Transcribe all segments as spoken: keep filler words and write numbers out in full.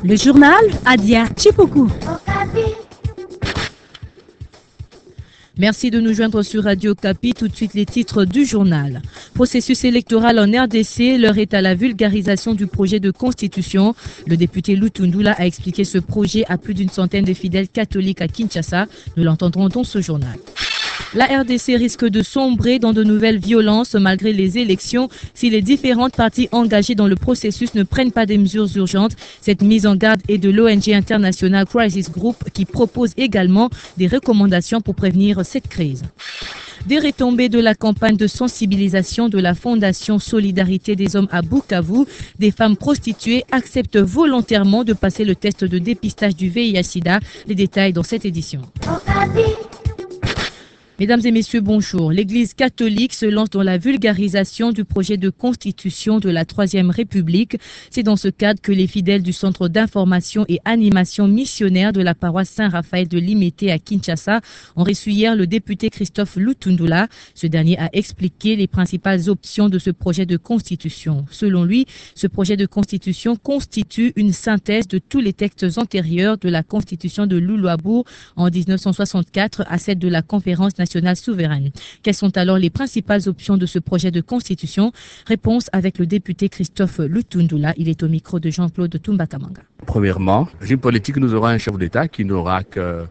Le journal Adia Chipoku. Merci de nous joindre sur Radio Okapi. Tout de suite les titres du journal. Processus électoral en R D C, l'heure est à la vulgarisation du projet de constitution. Le député Lutundula a expliqué ce projet à plus d'une centaine de fidèles catholiques à Kinshasa. Nous l'entendrons dans ce journal. La R D C risque de sombrer dans de nouvelles violences malgré les élections si les différentes parties engagées dans le processus ne prennent pas des mesures urgentes. Cette mise en garde est de l'O N G International Crisis Group qui propose également des recommandations pour prévenir cette crise. Des retombées de la campagne de sensibilisation de la Fondation Solidarité des Hommes à Bukavu, des femmes prostituées acceptent volontairement de passer le test de dépistage du V I H sida. Les détails dans cette édition. Mesdames et messieurs, bonjour. L'Église catholique se lance dans la vulgarisation du projet de constitution de la Troisième République. C'est dans ce cadre que les fidèles du Centre d'information et animation missionnaire de la paroisse Saint-Raphaël de Limete à Kinshasa ont reçu hier le député Christophe Lutundula. Ce dernier a expliqué les principales options de ce projet de constitution. Selon lui, ce projet de constitution constitue une synthèse de tous les textes antérieurs de la constitution de Louloabourg en mille neuf cent soixante-quatre à celle de la conférence nationale souveraine. Quelles sont alors les principales options de ce projet de constitution? Réponse avec le député Christophe Lutundula. Il est au micro de Jean-Claude Tumbakamanga. Premièrement, régime politique, nous aurons un chef d'État qui n'aura qu'un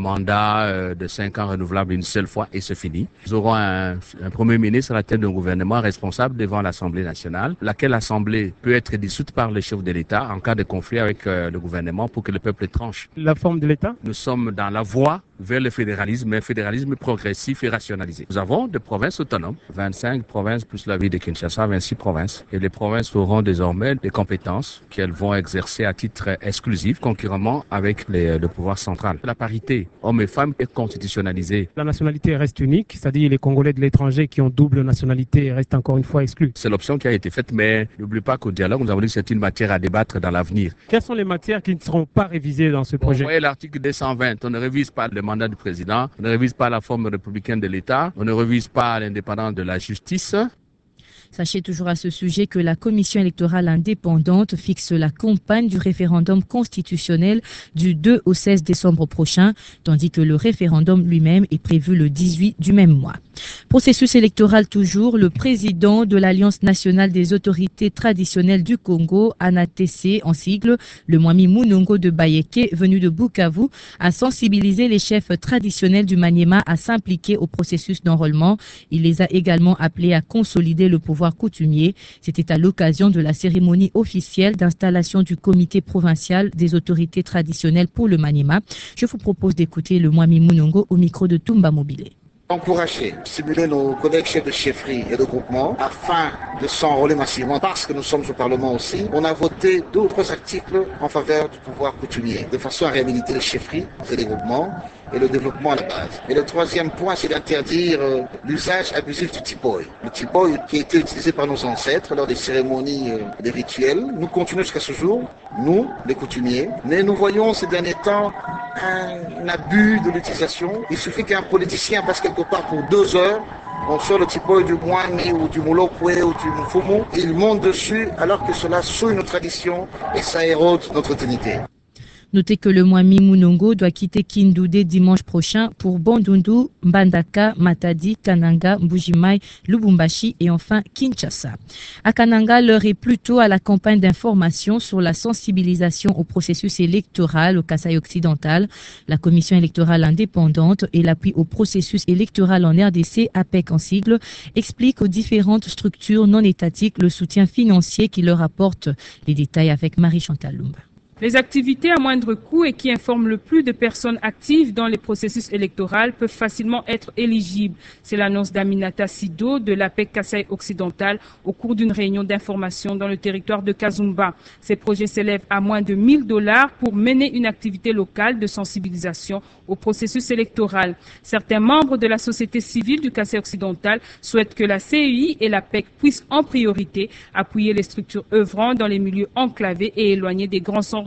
mandat de cinq ans renouvelable une seule fois et c'est fini. Nous aurons un, un Premier ministre à la tête d'un gouvernement responsable devant l'Assemblée nationale, laquelle Assemblée peut être dissoute par le chef de l'État en cas de conflit avec le gouvernement pour que le peuple tranche. La forme de l'État? Nous sommes dans la voie vers le fédéralisme, un fédéralisme progressif et rationalisé. Nous avons des provinces autonomes, vingt-cinq provinces plus la ville de Kinshasa, vingt-six provinces. Et les provinces auront désormais des compétences qu'elles vont exercer à titre exclusif, concurremment avec les, le pouvoir central. La parité hommes et femmes est constitutionnalisée. La nationalité reste unique, c'est-à-dire les Congolais de l'étranger qui ont double nationalité restent encore une fois exclus. C'est l'option qui a été faite, mais n'oublie pas qu'au dialogue, nous avons dit que c'est une matière à débattre dans l'avenir. Quelles sont les matières qui ne seront pas révisées dans ce projet? Vous voyez l'article deux cent vingt, on ne révise pas le mandat du président, on ne révise pas la forme républicaine de l'État, on ne révise pas l'indépendance de la justice. Sachez toujours à ce sujet que la Commission électorale indépendante fixe la campagne du référendum constitutionnel du deux au seize décembre prochain, tandis que le référendum lui-même est prévu le dix-huit du même mois. Processus électoral toujours, le président de l'Alliance nationale des autorités traditionnelles du Congo, A N A T C en sigle, le Mwami Munongo de Bayeke, venu de Bukavu, a sensibilisé les chefs traditionnels du Maniema à s'impliquer au processus d'enrôlement. Il les a également appelés à consolider le pouvoir coutumier. C'était à l'occasion de la cérémonie officielle d'installation du comité provincial des autorités traditionnelles pour le Maniema. Je vous propose d'écouter le Mwami Munongo au micro de Tumba Mobile. Encourager, stimuler nos collègues chefs de chefferie et de groupement afin de s'enrôler massivement parce que nous sommes au Parlement aussi. On a voté d'autres articles en faveur du pouvoir coutumier de façon à réhabiliter les chefferies et les groupements et le développement à la base. Et le troisième point, c'est d'interdire euh, l'usage abusif du tipoy. Le tipoy qui a été utilisé par nos ancêtres lors des cérémonies, euh, des rituels. Nous continuons jusqu'à ce jour, nous, les coutumiers, mais nous voyons ces derniers temps un, un abus de l'utilisation. Il suffit qu'un politicien passe quelque part pour deux heures, on sort le tipoy du Mwani ou du Molokwe ou du Mfumu, il monte dessus alors que cela souille nos traditions et ça érode notre dignité. Notez que le Mwami Munongo doit quitter Kindoudé dimanche prochain pour Bandundu, Mbandaka, Matadi, Kananga, Mbujimai, Lubumbashi et enfin Kinshasa. À Kananga, l'heure est plutôt à la campagne d'information sur la sensibilisation au processus électoral au Kasaï occidental. La commission électorale indépendante et l'appui au processus électoral en R D C, A P E C en sigle, explique aux différentes structures non étatiques le soutien financier qui leur apporte. Les détails avec Marie-Chantal Lumba. Les activités à moindre coût et qui informent le plus de personnes actives dans les processus électoraux peuvent facilement être éligibles. C'est l'annonce d'Aminata Sido de l'A P E C Kasaï occidental au cours d'une réunion d'information dans le territoire de Kazumba. Ces projets s'élèvent à moins de mille dollars pour mener une activité locale de sensibilisation au processus électoral. Certains membres de la société civile du Kasaï occidental souhaitent que la C E I et l'A P E C puissent en priorité appuyer les structures œuvrant dans les milieux enclavés et éloignés des grands centres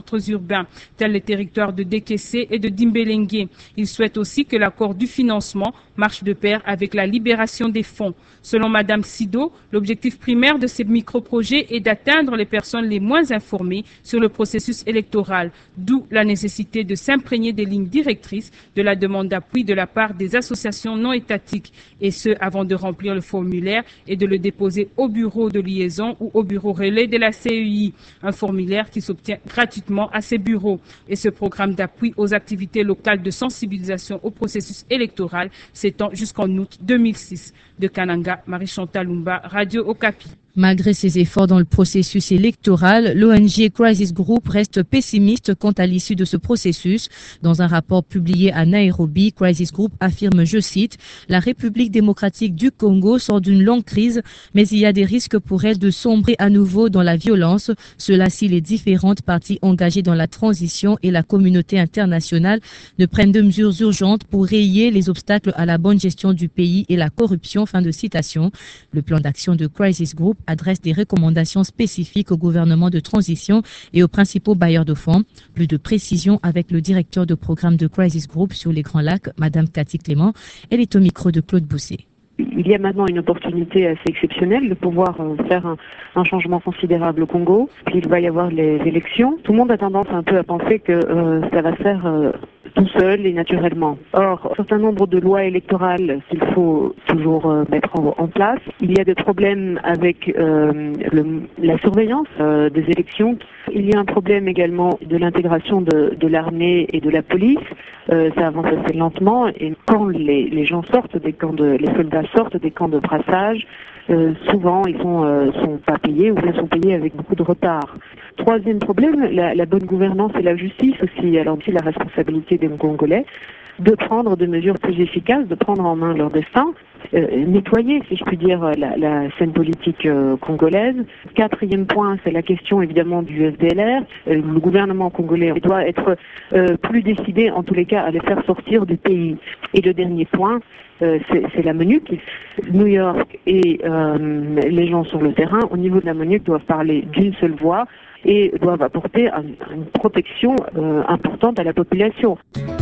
centres urbains, tels les territoires de Dekese et de Dimbélengue. Il souhaite aussi que l'accord du financement marche de pair avec la libération des fonds. Selon Madame Sido, l'objectif primaire de ces micro-projets est d'atteindre les personnes les moins informées sur le processus électoral, d'où la nécessité de s'imprégner des lignes directrices de la demande d'appui de la part des associations non étatiques, et ce avant de remplir le formulaire et de le déposer au bureau de liaison ou au bureau relais de la C E I, un formulaire qui s'obtient gratuitement à ces bureaux. Et ce programme d'appui aux activités locales de sensibilisation au processus électoral s'étend jusqu'en août deux mille six. De Kananga, Marie-Chantal Lumba, Radio Okapi. Malgré ses efforts dans le processus électoral, l'O N G Crisis Group reste pessimiste quant à l'issue de ce processus. Dans un rapport publié à Nairobi, Crisis Group affirme, je cite, « La République démocratique du Congo sort d'une longue crise, mais il y a des risques pour elle de sombrer à nouveau dans la violence. Cela si les différentes parties engagées dans la transition et la communauté internationale ne prennent de mesures urgentes pour rayer les obstacles à la bonne gestion du pays et la corruption. » Fin de citation. Le plan d'action de Crisis Group adresse des recommandations spécifiques au gouvernement de transition et aux principaux bailleurs de fonds. Plus de précisions avec le directeur de programme de Crisis Group sur les Grands Lacs, Madame Cathy Clément. Elle est au micro de Claude Bousset. Il y a maintenant une opportunité assez exceptionnelle de pouvoir faire un, un changement considérable au Congo. Puis il va y avoir les élections. Tout le monde a tendance un peu à penser que euh, ça va se faire euh, tout seul et naturellement. Or, un certain nombre de lois électorales qu'il faut toujours euh, mettre en, en place. Il y a des problèmes avec euh, le, la surveillance euh, des élections. Il y a un problème également de l'intégration de, de l'armée et de la police. Euh, ça avance assez lentement et quand les, les gens sortent des camps de, les soldats sortent des camps de brassage, euh, souvent ils sont euh, sont pas payés ou bien sont payés avec beaucoup de retard. Troisième problème, la, la bonne gouvernance et la justice aussi. Alors aussi la responsabilité des Congolais de prendre des mesures plus efficaces, de prendre en main leur destin, euh, nettoyer, si je puis dire, la, la scène politique euh, congolaise. Quatrième point, c'est la question évidemment du F D L R. Euh, le gouvernement congolais doit être euh, plus décidé, en tous les cas, à les faire sortir du pays. Et le dernier point, euh, c'est la MONUC. New York et euh, les gens sur le terrain, au niveau de la MONUC, doivent parler d'une seule voix et doivent apporter un, une protection euh, importante à la population.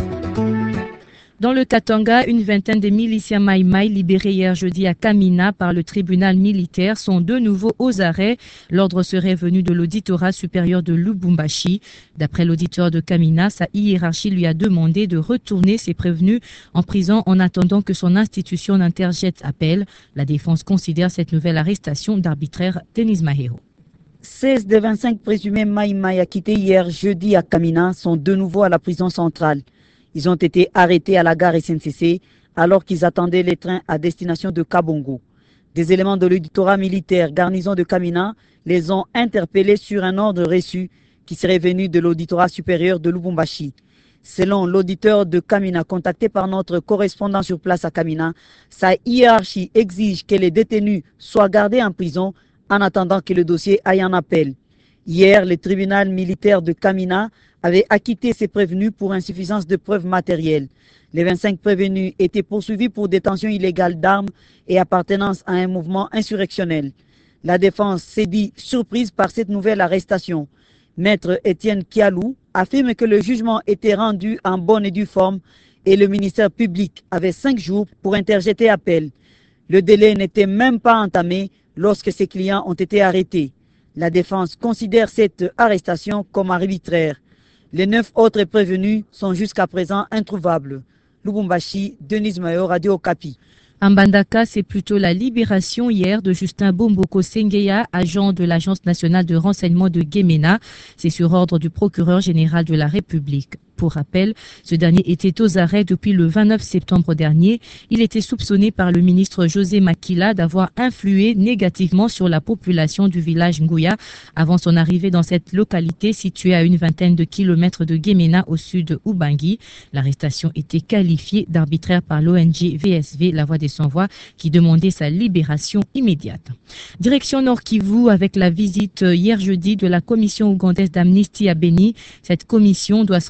Dans le Katanga, une vingtaine de miliciens Maï-Maï libérés hier jeudi à Kamina par le tribunal militaire sont de nouveau aux arrêts. L'ordre serait venu de l'auditorat supérieur de Lubumbashi. D'après l'auditeur de Kamina, sa hiérarchie lui a demandé de retourner ses prévenus en prison en attendant que son institution n'interjette appel. La défense considère cette nouvelle arrestation d'arbitraire. Denis Mahero. seize des vingt-cinq présumés Maï-Maï acquittés hier jeudi à Kamina sont de nouveau à la prison centrale. Ils ont été arrêtés à la gare S N C C alors qu'ils attendaient les trains à destination de Kabongo. Des éléments de l'auditorat militaire garnison de Kamina les ont interpellés sur un ordre reçu qui serait venu de l'auditorat supérieur de Lubumbashi. Selon l'auditeur de Kamina contacté par notre correspondant sur place à Kamina, sa hiérarchie exige que les détenus soient gardés en prison en attendant que le dossier aille en appel. Hier, le tribunal militaire de Kamina avait acquitté ses prévenus pour insuffisance de preuves matérielles. Les vingt-cinq prévenus étaient poursuivis pour détention illégale d'armes et appartenance à un mouvement insurrectionnel. La défense s'est dit surprise par cette nouvelle arrestation. Maître Étienne Kialou affirme que le jugement était rendu en bonne et due forme et le ministère public avait cinq jours pour interjeter appel. Le délai n'était même pas entamé lorsque ses clients ont été arrêtés. La défense considère cette arrestation comme arbitraire. Les neuf autres prévenus sont jusqu'à présent introuvables. Lubumbashi, Denis Mayo, Radio Okapi. En Mbandaka, c'est plutôt la libération hier de Justin Bomboko Sengeya, agent de l'Agence nationale de renseignement de Guémena. C'est sur ordre du procureur général de la République. Pour rappel, ce dernier était aux arrêts depuis le vingt-neuf septembre dernier. Il était soupçonné par le ministre José Makila d'avoir influé négativement sur la population du village Ngouya avant son arrivée dans cette localité située à une vingtaine de kilomètres de Guémena au sud de Ubangui. L'arrestation était qualifiée d'arbitraire par l'O N G V S V, la Voix des Sans-Voix, qui demandait sa libération immédiate. Direction Nord-Kivu avec la visite hier jeudi de la commission ougandaise d'Amnesty à Beni. Cette commission doit sensibiliser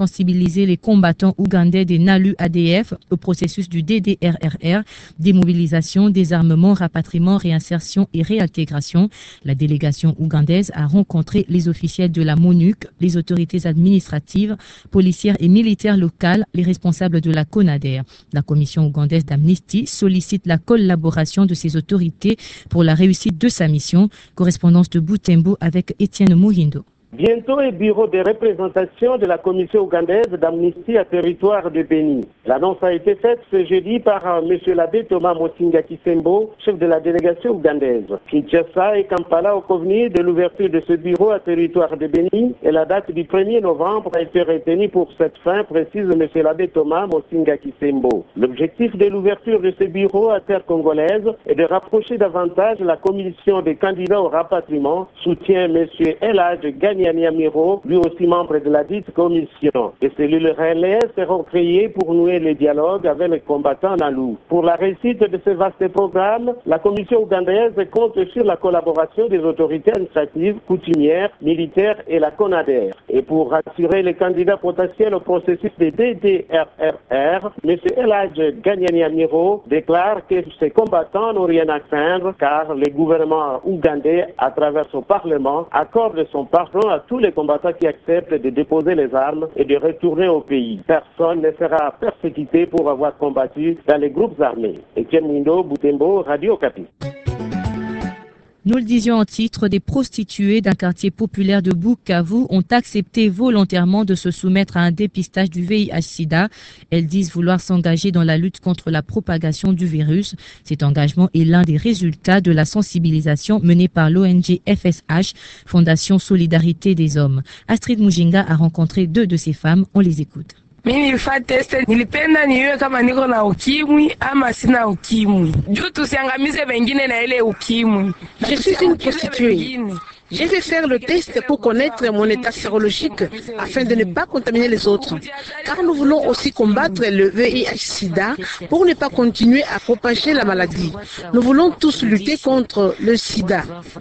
mobiliser les combattants ougandais des Nalu A D F au processus du D D R R R, démobilisation, désarmement, rapatriement, réinsertion et réintégration. La délégation ougandaise a rencontré les officiels de la MONUC, les autorités administratives, policières et militaires locales, les responsables de la CONADER. La commission ougandaise d'Amnesty sollicite la collaboration de ces autorités pour la réussite de sa mission. Correspondance de Butembo avec Étienne Muhindo. Bientôt, le bureau de représentation de la commission ougandaise d'Amnesty à territoire de Béni. L'annonce a été faite ce jeudi par M. l'abbé Thomas Mosinga Kisembo, chef de la délégation ougandaise. Kinshasa et Kampala ont convenu de l'ouverture de ce bureau à territoire de Béni et la date du premier novembre a été retenue pour cette fin, précise M. l'abbé Thomas Mosinga Kisembo. L'objectif de l'ouverture de ce bureau à terre congolaise est de rapprocher davantage la commission des candidats au rapatriement, soutient M. Elhadj Gagné Niamiro, lui aussi membre de la dite commission. Des cellules relais seront créées pour nouer le dialogue avec les combattants Nalu. Pour la réussite de ce vaste programme, la commission ougandaise compte sur la collaboration des autorités administratives, coutumières, militaires et la CONADER. Et pour assurer les candidats potentiels au processus de D D R R R, M. Elhadj Gagné Niamiro déclare que ces combattants n'ont rien à craindre car le gouvernement ougandais, à travers son parlement, accorde son pardon à tous les combattants qui acceptent de déposer les armes et de retourner au pays. Personne ne sera persécuté pour avoir combattu dans les groupes armés. Etienne Muhindo, Butembo, Radio Okapi. Nous le disions en titre, des prostituées d'un quartier populaire de Bukavu ont accepté volontairement de se soumettre à un dépistage du V I H sida. Elles disent vouloir s'engager dans la lutte contre la propagation du virus. Cet engagement est l'un des résultats de la sensibilisation menée par l'O N G F S H, Fondation Solidarité des Hommes. Astrid Mujinga a rencontré deux de ces femmes. On les écoute. Mimi nilifanya test, nilipenda niwe kama niko na ukimwi ama sina ukimwi. Juu tusiangamize wengine na ile ukimwi. Je suis une prostituée. Je vais faire le test pour connaître mon état sérologique afin de ne pas contaminer les autres. Car nous voulons aussi combattre le V I H sida pour ne pas continuer à propager la maladie. Nous voulons tous lutter contre le sida.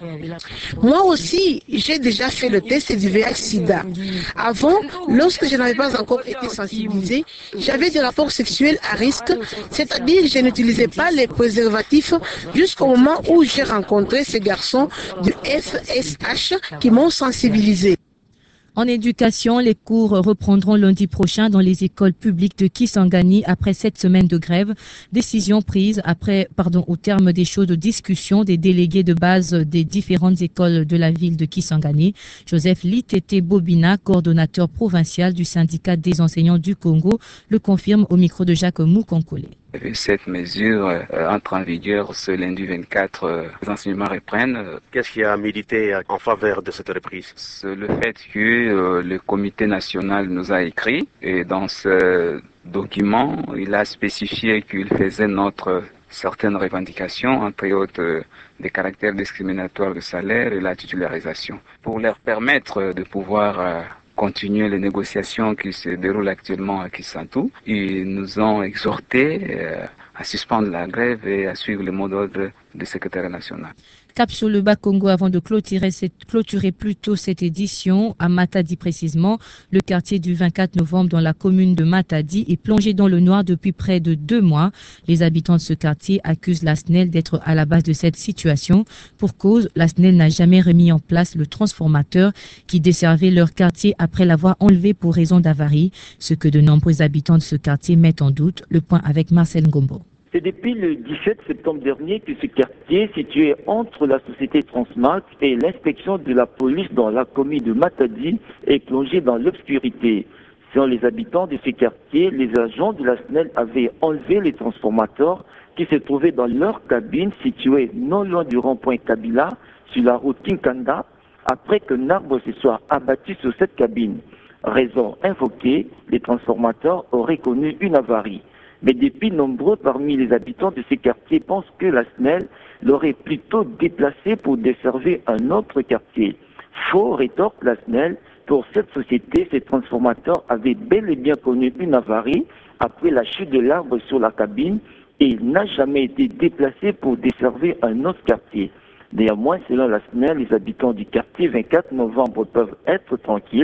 Moi aussi, j'ai déjà fait le test du V I H sida. Avant, lorsque je n'avais pas encore été sensibilisée, j'avais des rapports sexuels à risque, c'est-à-dire que je n'utilisais pas les préservatifs jusqu'au moment où j'ai rencontré ces garçons du F S H qui m'ont sensibilisé. En éducation, les cours reprendront lundi prochain dans les écoles publiques de Kisangani après sept semaines de grève. Décision prise après, pardon, au terme des chaudes discussions des délégués de base des différentes écoles de la ville de Kisangani. Joseph Litete Bobina, coordonnateur provincial du syndicat des enseignants du Congo, le confirme au micro de Jacques Moukonkole. Cette mesure euh, entre en vigueur ce lundi vingt-quatre, euh, les enseignements reprennent. Qu'est-ce qui a milité en faveur de cette reprise? C'est le fait que euh, le comité national nous a écrit et dans ce document, il a spécifié qu'il faisait notre certaines revendications, entre autres euh, des caractères discriminatoires de salaire et la titularisation, pour leur permettre de pouvoir euh, continuer les négociations qui se déroulent actuellement à Kisantu. Ils nous ont exhortés euh, à suspendre la grève et à suivre le mot d'ordre du secrétaire national. Cap sur le Bas-Congo avant de clôturer, cette, clôturer plutôt cette édition à Matadi précisément. Le quartier du vingt-quatre novembre dans la commune de Matadi est plongé dans le noir depuis près de deux mois. Les habitants de ce quartier accusent la S N E L d'être à la base de cette situation. Pour cause, la S N E L n'a jamais remis en place le transformateur qui desservait leur quartier après l'avoir enlevé pour raison d'avarie, ce que de nombreux habitants de ce quartier mettent en doute. Le point avec Marcel Ngombo. C'est depuis le dix-sept septembre dernier que ce quartier, situé entre la société Transmac et l'inspection de la police dans la commune de Matadi, est plongé dans l'obscurité. Selon les habitants de ce quartier, les agents de la S N E L avaient enlevé les transformateurs qui se trouvaient dans leur cabine située non loin du rond-point Kabila, sur la route Kinkanda, après qu'un arbre se soit abattu sur cette cabine. Raison invoquée, les transformateurs auraient connu une avarie. Mais depuis, nombreux parmi les habitants de ces quartiers pensent que la S N E L l'aurait plutôt déplacé pour desservir un autre quartier. Faux, rétorque la S N E L, pour cette société, ces transformateurs avaient bel et bien connu une avarie après la chute de l'arbre sur la cabine et il n'a jamais été déplacé pour desservir un autre quartier. Néanmoins, selon la S N E L, les habitants du quartier vingt-quatre novembre peuvent être tranquilles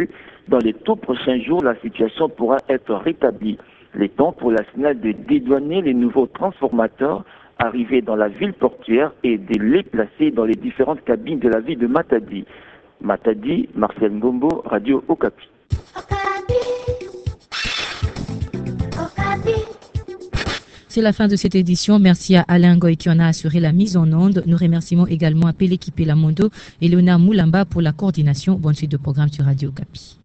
Dans les tout prochains jours, la situation pourra être rétablie. Les temps pour la S N E L de dédouaner les nouveaux transformateurs arrivés dans la ville portuaire et de les placer dans les différentes cabines de la ville de Matadi. Matadi, Marcel Ngombo, Radio Okapi. C'est la fin de cette édition. Merci à Alain Goy qui en a assuré la mise en onde. Nous remercions également à Pelé Kipé Lamondo et Léonard Moulamba pour la coordination. Bonne suite de programme sur Radio Okapi.